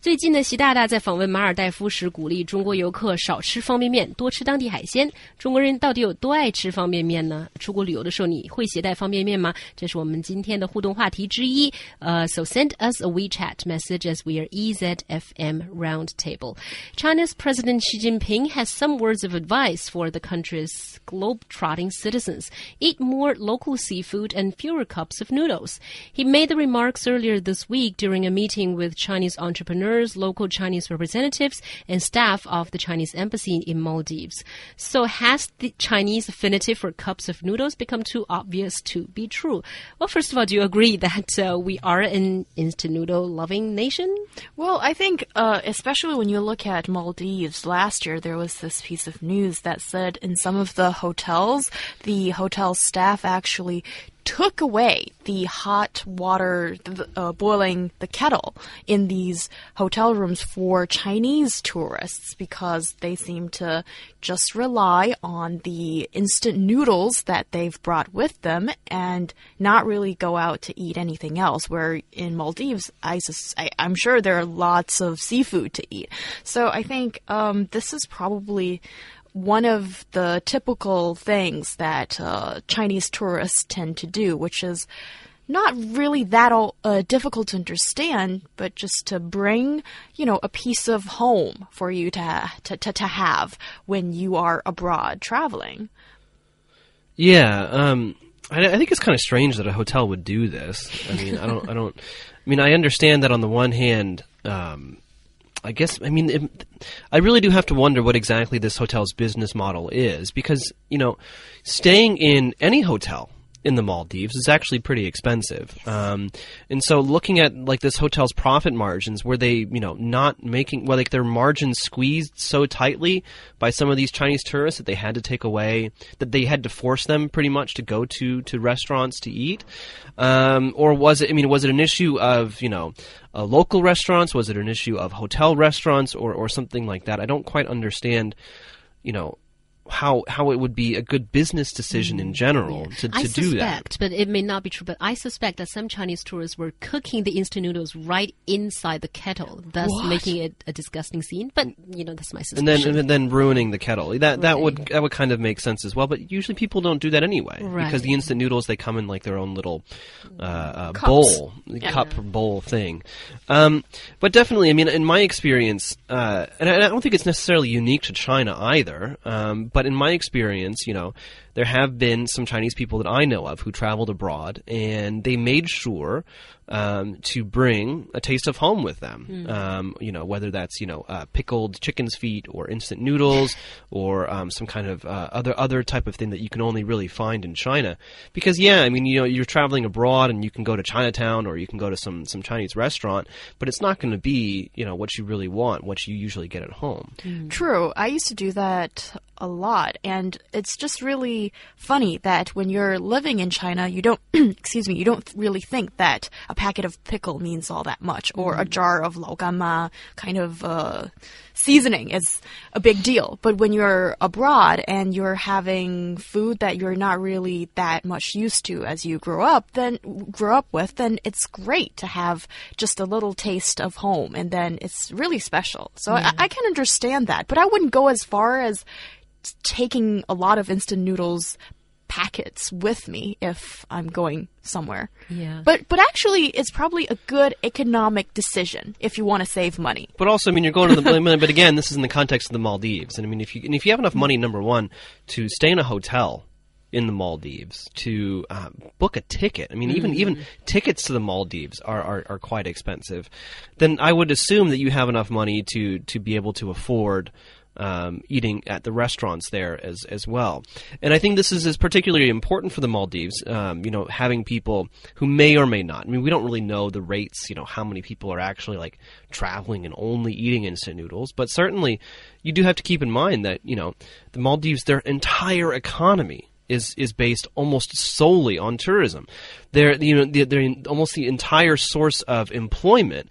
最近呢，习大大在访问马尔代夫时鼓励中国游客少吃方便面，多吃当地海鲜。中国人到底有多爱吃方便面呢？出国旅游的时候你会携带方便面吗？这是我们今天的互动话题之一。So send us a WeChat message as we are EZFM Roundtable. China's President Xi Jinping has some words of advice for the country's globe-trotting citizens. Eat more local seafood and fewer cups of noodles. He made the remarks earlier this week during a meeting with Chinese entrepreneurs, local Chinese representatives, and staff of the Chinese embassy in Maldives. So has the Chinese affinity for cups of noodles become too obvious to be true? Well, first of all, do you agree that we are an instant noodle loving nation? Well, I think especially when you look at Maldives, last year there was this piece of news that said in some of the hotels, the hotel staff actually took away the hot water, boiling the kettle in these hotel rooms for Chinese tourists because they seem to just rely on the instant noodles that they've brought with them and not really go out to eat anything else. Where in Maldives, I'm sure there are lots of seafood to eat. So I think this is probably one of the typical things that Chinese tourists tend to do, which is not really that difficult to understand, but just to bring, a piece of home for you to have when you are abroad traveling. Yeah, I think it's kind of strange that a hotel would do this. I mean, I understand that on the one hand, I really do have to wonder what exactly this hotel's business model is because, staying in any hotel in the Maldives is actually pretty expensive. And so looking at like this hotel's profit margins, were they, not making, their margins squeezed so tightly by some of these Chinese tourists that they had to take away, that they had to force them pretty much to go to restaurants to eat? Or was it an issue of, local restaurants? Was it an issue of hotel restaurants or something like that? I don't quite understand, how it would be a good business decision in general to do that. I suspect, but it may not be true, but I suspect that some Chinese tourists were cooking the instant noodles right inside the kettle, thus making it a disgusting scene. But, that's my suspicion. And then ruining the kettle. That would kind of make sense as well, but usually people don't do that anyway. Right. Because the instant noodles, they come in like their own little bowl, cup or bowl thing. But definitely, in my experience, and I don't think it's necessarily unique to China either, but in my experience, there have been some Chinese people that I know of who traveled abroad, and they made sure to bring a taste of home with them. Whether that's pickled chicken's feet or instant noodles or some kind of other type of thing that you can only really find in China. Because you're traveling abroad and you can go to Chinatown or you can go to some Chinese restaurant, but it's not going to be what you really want, what you usually get at home. True. I used to do that a lot, and it's just really funny that when you're living in China, you don't you don't really think that a packet of pickle means all that much, or a jar of laoganma kind of seasoning is a big deal. But when you're abroad and you're having food that you're not really that much used to as you grow up with, then it's great to have just a little taste of home, and then it's really special. So I can understand that, but I wouldn't go as far as taking a lot of instant noodles packets with me if I'm going somewhere. Yeah. But actually, it's probably a good economic decision if you want to save money. But also, you're going to but again, this is in the context of the Maldives. And if you have enough money, number one, to stay in a hotel in the Maldives, to book a ticket. Even tickets to the Maldives are quite expensive. Then I would assume that you have enough money to be able to afford eating at the restaurants there as well. And I think this is particularly important for the Maldives, having people who may or may not. We don't really know the rates, how many people are actually traveling and only eating instant noodles, but certainly you do have to keep in mind that, the Maldives, their entire economy is based almost solely on tourism. They're almost the entire source of employment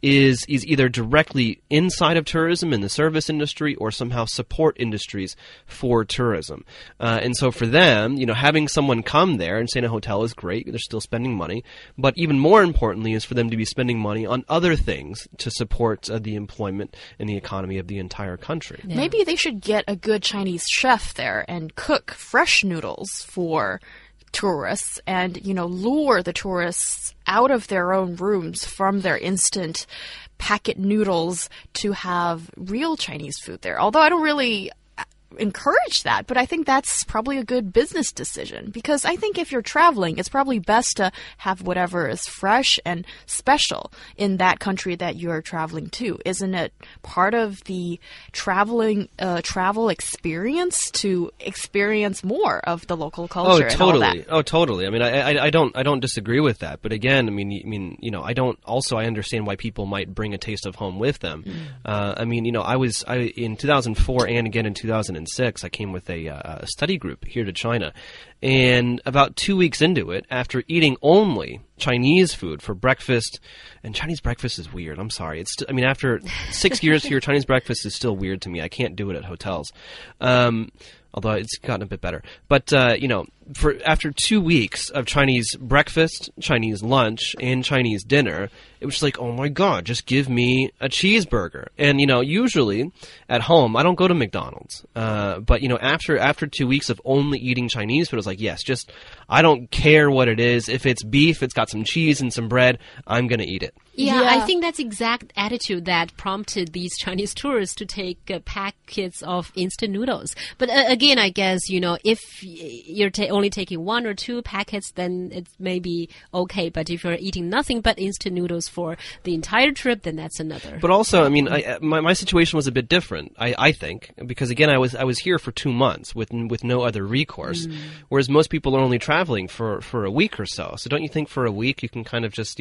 is either directly inside of tourism in the service industry or somehow support industries for tourism. And so for them, having someone come there and stay in a hotel is great. They're still spending money. But even more importantly is for them to be spending money on other things to support the employment and the economy of the entire country. Yeah. Maybe they should get a good Chinese chef there and cook fresh noodles for tourists and, lure the tourists out of their own rooms from their instant packet noodles to have real Chinese food there. Although I don't really encourage that, but I think that's probably a good business decision, because I think if you're traveling, it's probably best to have whatever is fresh and special in that country that you're traveling to. Isn't it part of the travel experience to experience more of the local culture? Oh, totally. And all that? Oh, totally. I mean, I don't disagree with that. But again, I understand why people might bring a taste of home with them. I in 2004 and again in 2006, I came with a study group here to China, and about 2 weeks into it, after eating only Chinese food for breakfast, and Chinese breakfast is weird. I'm sorry. After 6 years here, Chinese breakfast is still weird to me. I can't do it at hotels. Although it's gotten a bit better. But, after 2 weeks of Chinese breakfast, Chinese lunch, and Chinese dinner, it was like, oh my God, just give me a cheeseburger. And, usually at home, I don't go to McDonald's. But, after 2 weeks of only eating Chinese food, I was like, yes, I don't care what it is. If it's beef, it's got some cheese and some bread, I'm going to eat it. Yeah, I think that's exact attitude that prompted these Chinese tourists to take packets of instant noodles. But again, I guess, if you're only taking 1 or 2 packets, then it may be okay. But if you're eating nothing but instant noodles for the entire trip, then that's another. But also, my situation was a bit different, I think, because again, I was here for 2 months with no other recourse, whereas most people are only traveling for a week or so. So don't you think for a week you can kind of just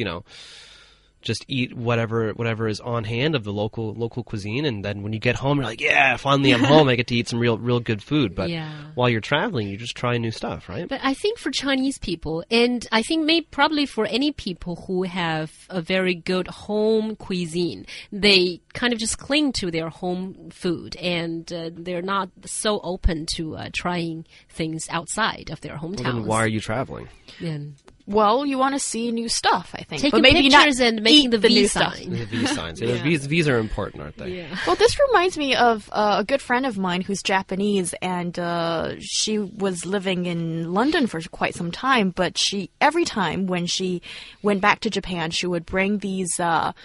eat whatever is on hand of the local cuisine, and then when you get home, you're like, yeah, finally I'm home. I get to eat some real good food. But while you're traveling, you just try new stuff, right? But I think for Chinese people, and I think probably for any people who have a very good home cuisine, they kind of just cling to their home food, and they're not so open to trying things outside of their hometowns. Well, then why are you traveling? Yeah. Well, you want to see new stuff, I think. Taking pictures and making the V sign. The V signs. Yeah, the V's are important, aren't they? Yeah. Well, this reminds me of a good friend of mine who's Japanese, and she was living in London for quite some time, but every time when she went back to Japan, she would bring these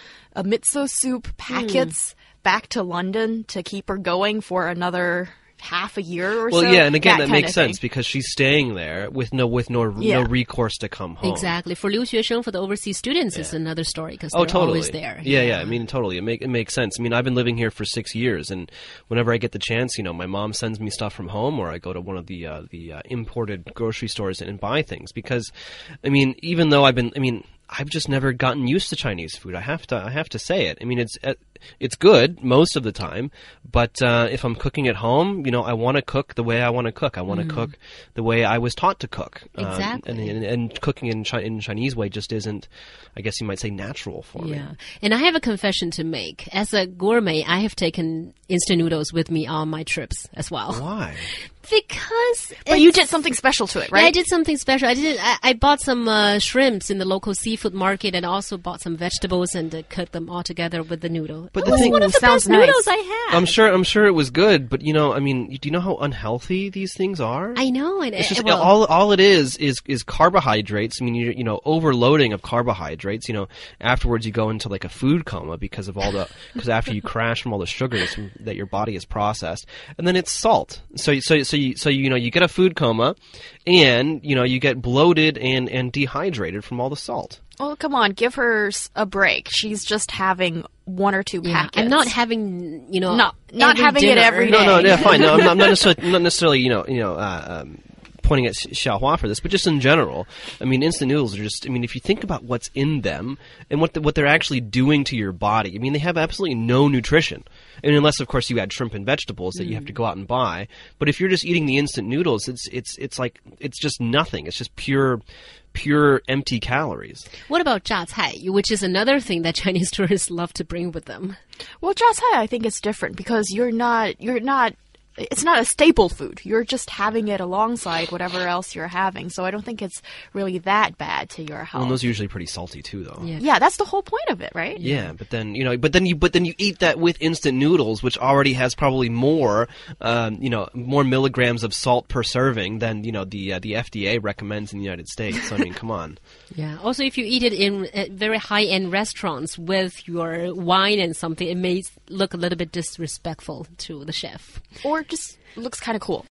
miso soup packets back to London to keep her going for another half a year or so. Well, yeah, and again, that makes sense because she's staying there with no recourse to come home. Exactly. For 留学生, for the overseas students, it's another story because they're always there. Yeah. Totally. It makes sense. I've been living here for 6 years, and whenever I get the chance, my mom sends me stuff from home, or I go to one of the imported grocery stores and buy things because, even though I've just never gotten used to Chinese food. I have to say it. It's good most of the time, but if I'm cooking at home, I want to cook the way I want to cook. I want to cook the way I was taught to cook. Exactly. And cooking in Chinese way just isn't, I guess you might say, natural for me. Yeah. And I have a confession to make. As a gourmet, I have taken instant noodles with me on my trips as well. Why? Because but you did something special to it, right? Yeah, I did something special. I bought some shrimps in the local seafood market, and also bought some vegetables and cooked them all together with the noodle. But it was one of the best noodles I had. I'm sure it was good, but do you know how unhealthy these things are? I know. It's just all it is carbohydrates. You're overloading of carbohydrates. Afterwards you go into like a food coma because after you crash from all the sugars that your body has processed, and then it's salt. So you get a food coma, and you get bloated and dehydrated from all the salt. Well, come on, give her a break. She's just having 1 or 2 packets. I'm not having, not having it every day. No, fine. No, I'm not necessarily, pointing at Xiaohua for this, but just in general, instant noodles are just, if you think about what's in them and what they're actually doing to your body, they have absolutely no nutrition. Unless, of course, you add shrimp and vegetables that you have to go out and buy. But if you're just eating the instant noodles, it's just nothing. It's just pure pure empty calories. What about 榨菜, which is another thing that Chinese tourists love to bring with them? Well, 榨菜 I think is different because it's not a staple food. You're just having it alongside whatever else you're having. So I don't think it's really that bad to your health. Well, those are usually pretty salty too, though. Yeah, that's the whole point of it, right? Yeah, but then you eat that with instant noodles, which already has probably more more milligrams of salt per serving than the FDA recommends in the United States. So, I mean, come on. Yeah. Also, if you eat it in very high-end restaurants with your wine and something, it may look a little bit disrespectful to the chef. Or just looks kind of cool.